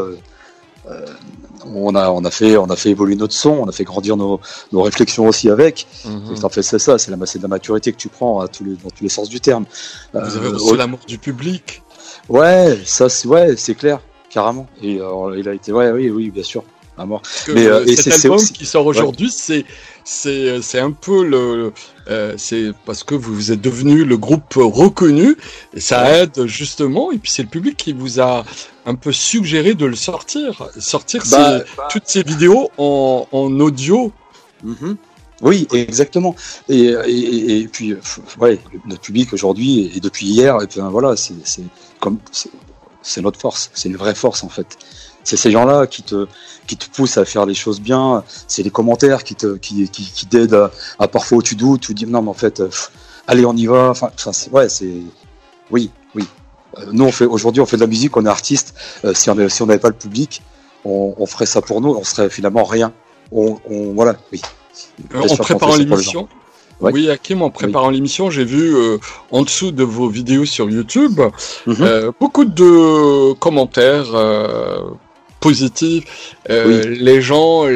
On a fait évoluer notre son, on a fait grandir nos réflexions aussi avec. En fait, c'est ça, c'est de la maturité que tu prends dans tous les sens du terme. Vous avez reçu l'amour du public. Ouais, ça, c'est clair, carrément. Et il a été, oui, bien sûr, à mort. Mais cet album qui sort aujourd'hui, c'est un peu c'est parce que vous êtes devenu le groupe reconnu et ça aide justement. Et puis c'est le public qui vous a un peu suggéré de le sortir toutes ces vidéos en audio. Oui, exactement. Et puis notre public aujourd'hui et depuis hier, et puis voilà, c'est notre force, c'est une vraie force en fait. C'est ces gens-là qui te poussent à faire les choses bien. C'est les commentaires qui t'aident à parfois où tu doutes, tu dis non mais en fait, allez on y va. Oui. Nous aujourd'hui on fait de la musique, on est artiste. Si on n'avait pas le public, on ferait ça pour nous, on serait finalement rien. En préparant l'émission. Ouais. Oui, Hakim, en préparant l'émission, j'ai vu en dessous de vos vidéos sur YouTube beaucoup de commentaires positifs. Les gens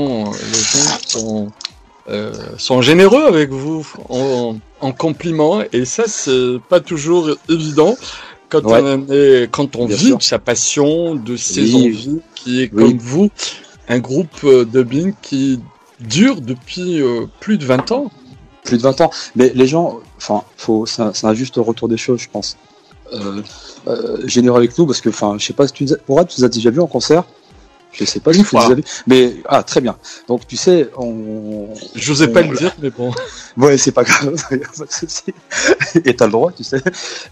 sont généreux avec vous en compliments, et ça c'est pas toujours évident quand on vit de sa passion, de ses envies, qui est comme vous, un groupe dubbing qui dure depuis plus de 20 ans. Plus de 20 ans, mais les gens, c'est un juste retour des choses, je pense. Généreux avec nous, parce que, je sais pas, Mourad, tu nous as déjà vu en concert? Je sais pas si vous avez, mais très bien. Donc tu sais, je n'osais pas le dire, mais bon. Ouais, c'est pas grave, y a pas de souci. Et t'as le droit, tu sais.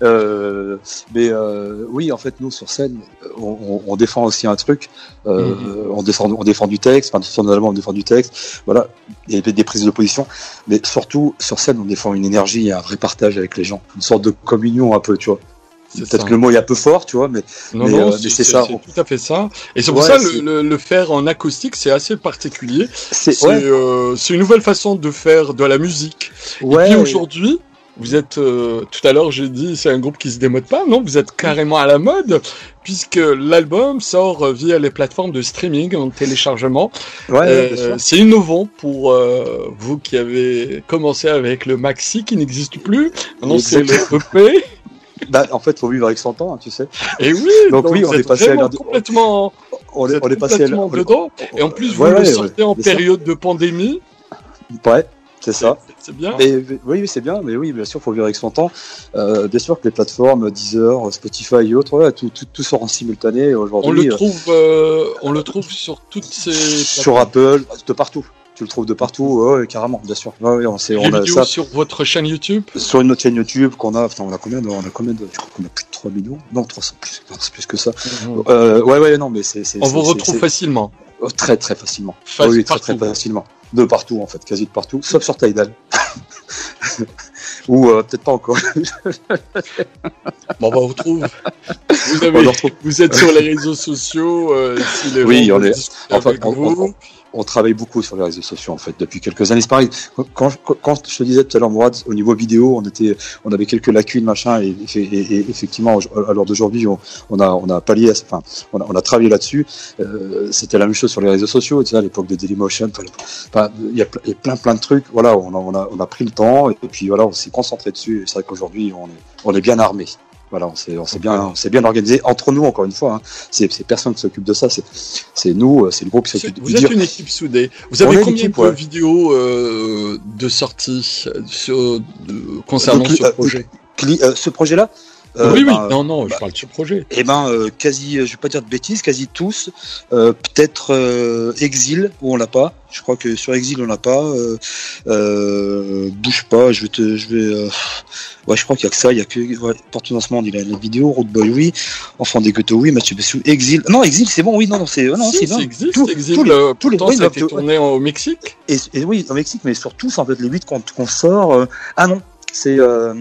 Oui, en fait, nous sur scène, on défend aussi un truc. On défend du texte. Enfin, fondamentalement, on défend du texte. Voilà, il y a des prises de position, mais surtout sur scène, on défend une énergie et un vrai partage avec les gens, une sorte de communion un peu, tu vois. Peut-être que le mot est un peu fort, tu vois, mais c'est ça. C'est tout à fait ça. Et c'est pour ça le faire en acoustique, c'est assez particulier. C'est une nouvelle façon de faire de la musique. Ouais. Et puis aujourd'hui, vous êtes, tout à l'heure j'ai dit, c'est un groupe qui se démode pas, non, vous êtes carrément à la mode, puisque l'album sort via les plateformes de streaming en téléchargement. C'est innovant pour vous qui avez commencé avec le maxi qui n'existe plus. Maintenant c'est le EP. En fait, faut vivre avec son temps, hein, tu sais. Et oui, donc oui, on est passé complètement dedans. Et en plus, vous le sortez en période de pandémie. Ouais, c'est ça. C'est bien. Oui, c'est bien. Mais oui, bien sûr, faut vivre avec son temps. Bien sûr que les plateformes, Deezer, Spotify et autres, tout sort en simultané aujourd'hui. On le trouve sur toutes ces plateformes. Sur Apple, de partout. Tu le trouves de partout, carrément, bien sûr. On a ça sur votre chaîne YouTube. Sur notre chaîne YouTube on a combien de, je crois qu'on a plus de 3 millions. Non, 300 plus, c'est plus que ça. Non, mais on vous retrouve facilement. Très, très facilement. Oui, très, très facilement. De partout, en fait, quasi de partout, sauf sur Tidal. Ou peut-être pas encore. Bon, on retrouve. Vous êtes sur les réseaux sociaux. On travaille beaucoup sur les réseaux sociaux en fait depuis quelques années. C'est pareil. Quand je te disais tout à l'heure, Mourad, au niveau vidéo, on avait quelques lacunes machin et effectivement à l'heure d'aujourd'hui, on a pallié, on a travaillé là-dessus. C'était la même chose sur les réseaux sociaux. Tu sais, à l'époque de Dailymotion, il y a plein de trucs. Voilà, on a pris le temps et puis voilà, on s'est concentré dessus. Et c'est vrai qu'aujourd'hui, on est bien armé. Voilà, on s'est bien organisé entre nous encore une fois. Hein. C'est personne qui s'occupe de ça, c'est nous, c'est le groupe qui s'occupe. Vous êtes une équipe soudée. Vous avez combien de vidéos de sortie concernant ce projet? Ce projet-là. Oui. Non, je parle de ce projet. Quasi, je vais pas dire de bêtises, quasi tous. Peut-être Exil où on l'a pas. Je crois que sur Exil on l'a pas. Bouge pas. Je crois qu'il y a que ça. Il y a que Porte dans ce monde. Il a la vidéo. Road Boy, oui. Enfant des ghettos, oui. Mathieu Bessou. Exil. Non, Exil, c'est bon. Oui, non, c'est bien. Exil. Ça a été tourné au Mexique. Et oui, au Mexique, mais surtout, en fait, les 8 qu'on sort. Non, c'est.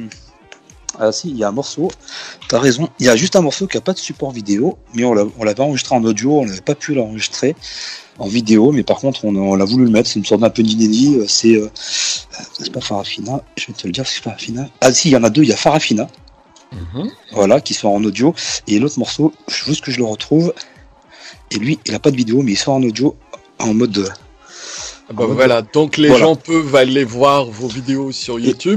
Ah si, il y a un morceau, t'as raison, il y a juste un morceau qui n'a pas de support vidéo, mais on l'avait enregistré en audio, on n'avait pas pu l'enregistrer en vidéo, mais par contre on a voulu le mettre, c'est une sorte d'un peu d'inédit, c'est pas Farafina, je vais te le dire, c'est Farafina. Ah si, il y en a deux, il y a Farafina, voilà, qui sort en audio, et l'autre morceau, juste que je le retrouve, et lui, il n'a pas de vidéo, mais il sort en audio, en mode... Voilà, donc les gens peuvent aller voir vos vidéos sur YouTube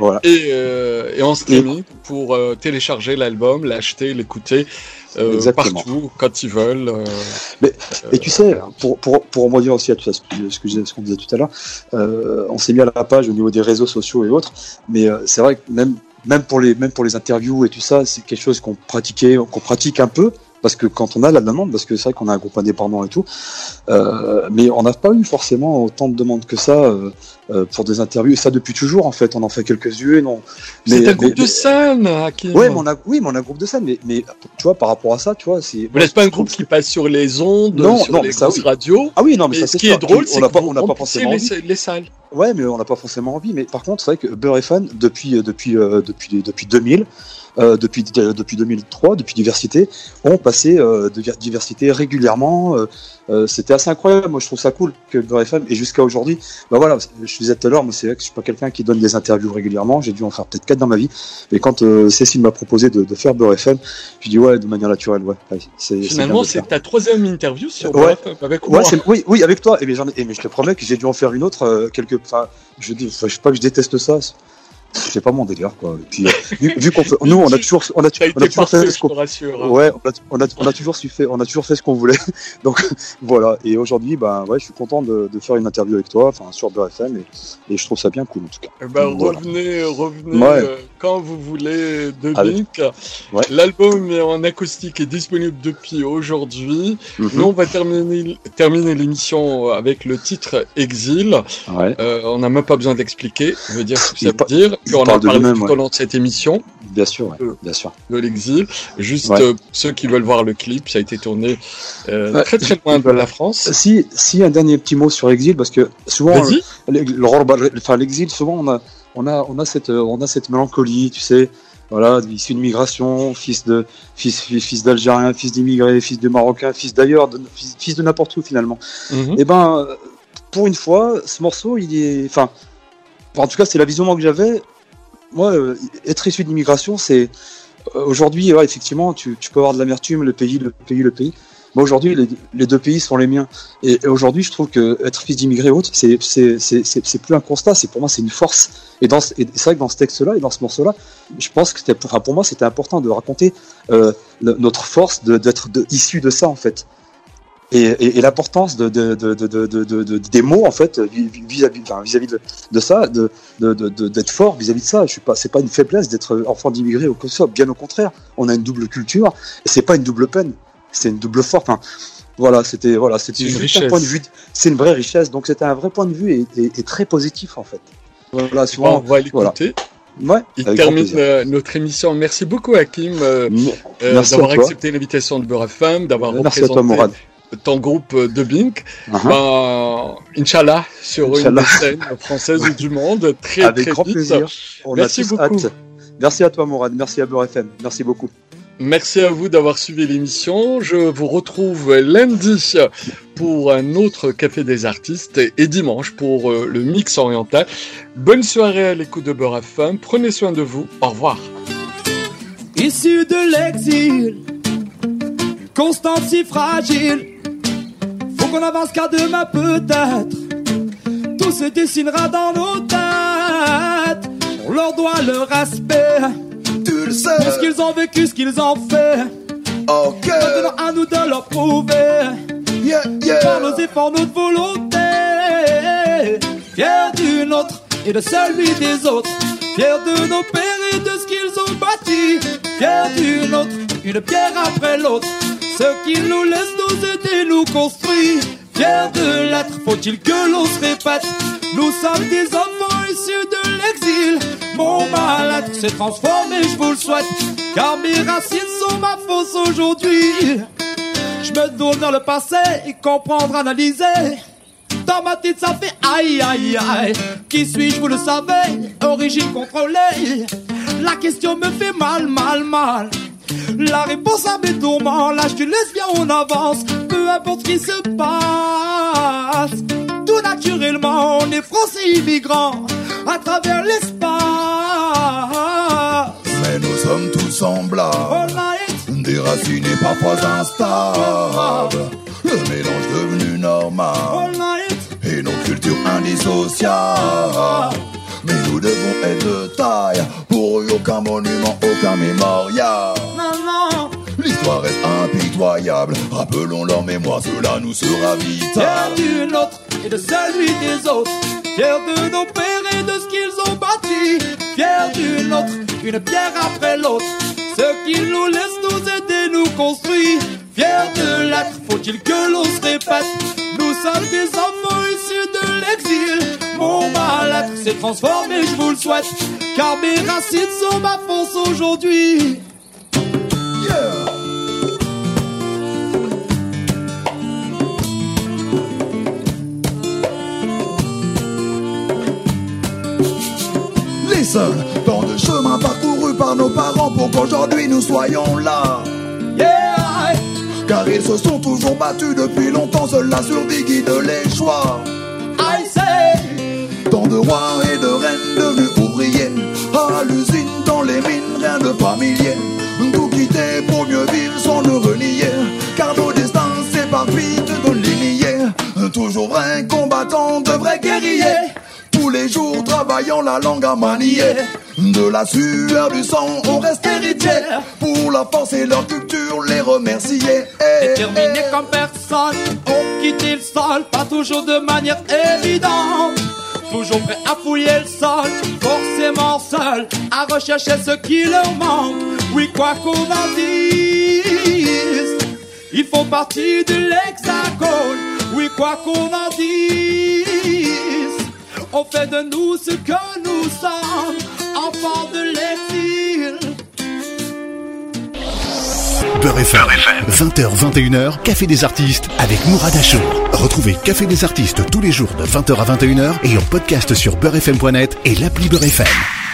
et en streaming pour télécharger l'album, l'acheter, l'écouter partout quand ils veulent. Et tu sais, pour rebondir aussi à tout ça, ce qu'on disait tout à l'heure, on s'est mis à la page au niveau des réseaux sociaux et autres, mais c'est vrai que même pour les interviews et tout ça, c'est quelque chose qu'on pratique un peu. Parce que quand on a la demande, parce que c'est vrai qu'on a un groupe indépendant et tout, mais on n'a pas eu forcément autant de demandes que ça pour des interviews. Et ça depuis toujours en fait, on en fait quelques-unes. C'est un groupe de scène, Hakim. Ouais, mais on a un groupe de scène, mais tu vois, par rapport à ça, tu vois, c'est. Vous n'êtes pas un groupe qui passe sur les ondes, sur les grosses radios. Ah oui, non, mais ça c'est. Ce qui est drôle, c'est qu'on n'a pas forcément les salles. Ouais, mais on n'a pas forcément envie. Mais par contre, c'est vrai que Beurre et Fan depuis 2000. Depuis 2003, depuis Diversité, on passait Diversité régulièrement. C'était assez incroyable. Moi, je trouve ça cool que Beurre FM, et jusqu'à aujourd'hui, voilà, je disais tout à l'heure, moi, c'est vrai que je suis pas quelqu'un qui donne des interviews régulièrement. J'ai dû en faire peut-être 4 dans ma vie. Et quand Cécile m'a proposé de faire Beurre FM, je dis ouais, de manière naturelle, ouais. Finalement, c'est ta 3e interview sur Beurre FM avec moi. Oui, avec toi. Mais je te promets que j'ai dû en faire une autre je sais pas que je déteste ça. C'est pas mon délire, quoi. Et puis, vu qu'on fait, nous, on a toujours fait ce qu'on ouais, on a toujours fait ce qu'on voulait. Donc, voilà. Et aujourd'hui, je suis content de faire une interview avec toi, sur Beurre FM, et je trouve ça bien cool, en tout cas. Revenez quand vous voulez de Avec- Bink. Ouais. L'album en acoustique est disponible depuis aujourd'hui. Mhm. Nous, on va terminer l'émission avec le titre Exil. Ouais, On n'a même pas besoin d'expliquer, veut dire ce que Il ça pa- veut dire. il Puis on parle en de parle lui-même, tout ouais. au long de cette émission bien sûr, bien sûr. de l'exil. Juste Ouais. ceux qui veulent voir le clip, ça a été tourné Ouais. très très loin de la France. Si un dernier petit mot sur Exil, parce que souvent, Vas-y. l'exil, souvent on a cette mélancolie, tu sais, voilà, issu de migration, fils d'Algériens, fils d'immigrés, fils de Marocains, fils d'ailleurs, fils de n'importe où finalement. Mhm. Et ben, pour une fois, ce morceau, il est, enfin, en tout cas, c'est la vision que j'avais. Moi, être issu d'immigration, c'est aujourd'hui, ouais, effectivement, tu peux avoir de l'amertume, le pays. Mais aujourd'hui, les deux pays sont les miens. Et aujourd'hui, je trouve que être fils d'immigré autre, c'est plus un constat. Pour moi, c'est une force. Et c'est vrai que dans ce texte-là et dans ce morceau-là, je pense que pour moi, c'était important de raconter notre force d'être d'issu de ça en fait. Et l'importance des mots en fait vis-à-vis de ça, d'être fort vis-à-vis de ça. C'est pas une faiblesse d'être enfant d'immigré ou que ça. Bien au contraire, on a une double culture et c'est pas une double peine, c'est une double force. Enfin, c'était une richesse. un point de vue. C'est une vraie richesse. Donc c'était un vrai point de vue et très positif en fait. Voilà, On souvent. va l'écouter. Ouais, Il avec grand termine plaisir. notre émission. Merci beaucoup, Hakim, Merci d'avoir à toi. accepté l'invitation de Beurre FM, d'avoir Merci à toi, représenté Mourad. ton groupe de Bink. Uh-huh. Inch'Allah, sur Inch'Allah. une scène française ou du monde, très Avec très grand vite. plaisir. On Merci a tous beaucoup. hâte. Merci à toi, Mourad. Merci à Beurre FM. Merci beaucoup. Merci à vous d'avoir suivi l'émission. Je vous retrouve lundi pour un autre Café des Artistes et dimanche pour le Mix Oriental. Bonne soirée à l'écoute de Beurre FM. Prenez soin de vous. Au revoir. Issu de l'exil, constant si fragile, faut qu'on avance car demain peut-être tout se dessinera dans nos têtes. On leur doit le respect Tu le sais, pour ce qu'ils ont vécu, ce qu'ils ont fait. ok, Maintenant à nous de leur prouver yeah, yeah. par nos efforts, notre volonté. Fiers du nôtre et de celui des autres, fiers de nos pères et de ce qu'ils ont bâti. Fiers du nôtre, une pierre après l'autre, ceux qui nous laissent nous aider, nous construire. Fiers de l'être, faut-il que l'on se répète, nous sommes des enfants issus de l'exil. Mon mal-être s'est transformé, je vous le souhaite, car mes racines sont ma force aujourd'hui. Je me tourne dans le passé et comprendre, analyser. Dans ma tête ça fait aïe aïe aïe. Qui suis-je, vous le savez, origine contrôlée. La question me fait mal, mal, mal. La réponse à mes tourments, là je te laisse, viens on avance. Peu importe ce qui se passe, tout naturellement on est français immigrants à travers l'espace. Mais nous sommes tous semblables, All night, déracinés parfois instables. Le mélange devenu normal all night, et nos cultures indissociables. Mais nous devons être de taille pour aucun monument, aucun mémorial. non, non. L'histoire reste impitoyable, rappelons leur mémoire, cela nous sera vital. Fiers du nôtre et de celui des autres, fiers de nos pères et de ce qu'ils ont bâti. Fiers du nôtre, une pierre après l'autre, ceux qui nous laissent nous aider, nous construire. Fiers de l'être, faut-il que l'on se répète, nous sommes des enfants issus de l'exil. Mon mal-être s'est transformé, je vous le souhaite, car mes racines sont ma force aujourd'hui. Yeah. Listen, tant de chemins parcourus par nos parents pour qu'aujourd'hui nous soyons là. Yeah, Car ils se sont toujours battus depuis longtemps, seule la surdité guide les choix. I say, Tant de rois et de reines devenus ouvriers, à l'usine, dans les mines, rien de familier. Tout quitter pour mieux vivre sans le renier, car nos destins s'éparpillent de lignées. Toujours vrais combattants, de vrais guerriers, tous les jours travaillant la langue à manier. De la sueur du sang, on reste héritier, pour la force et leur culture, les remercier. déterminés comme personne, ont quitté le sol, pas toujours de manière évidente. toujours prêts à fouiller le sol, forcément seuls, à rechercher ce qui leur manque. Oui, quoi qu'on en dise, ils font partie de l'Hexagone. Oui, quoi qu'on en dise, on fait de nous ce que nous sommes, enfants de l'exil. Beurre FM, 20h-21h, Café des Artistes avec Mourad Achour. Retrouvez Café des Artistes tous les jours de 20h à 21h et en podcast sur beurrefm.net et l'appli Beurre FM.